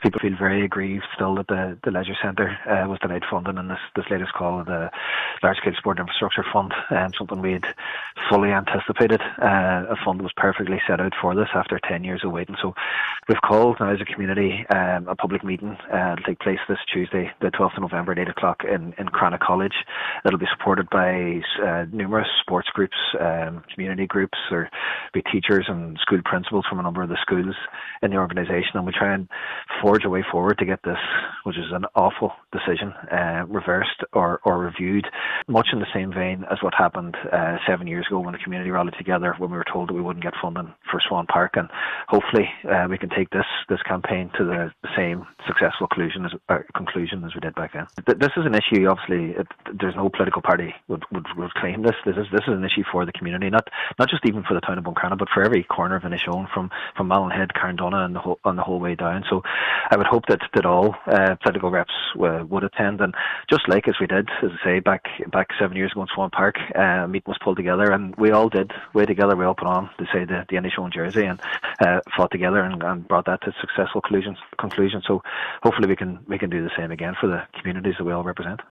People feel very aggrieved still that the Leisure Centre was denied funding in this latest call of the Large Scale Sport Infrastructure Fund, something we had fully anticipated. A fund was perfectly set out for this after 10 years of waiting. So we've called now as a community a public meeting. It'll take place this Tuesday, the 12th of November at 8 o'clock in Crana College. It'll be supported by numerous sports groups, community groups, or be teachers and school principals from a number of the schools in the organisation, and we try and forge a way forward to get this, which is an awful decision, reversed or reviewed, much in the same vein as what happened 7 years ago when the community rallied together when we were told that we wouldn't get funding for Swan Park. And hopefully we can take this campaign to the same successful conclusion as we did back then. This is an issue, obviously, there's no political party would claim this. This is an issue for the community, not just even for the town of Buncrana, but for every corner of Inishowen, from Mallinhead, Carndonagh, and the whole way down. So I would hope that all political reps would attend, and just like as we did, as I say, back 7 years ago in Swan Park, a meeting was pulled together, and we all did way together. We all put on to say the Inishowen jersey and fought together and brought that to successful conclusion. So hopefully we can do the same again for the communities that we all represent.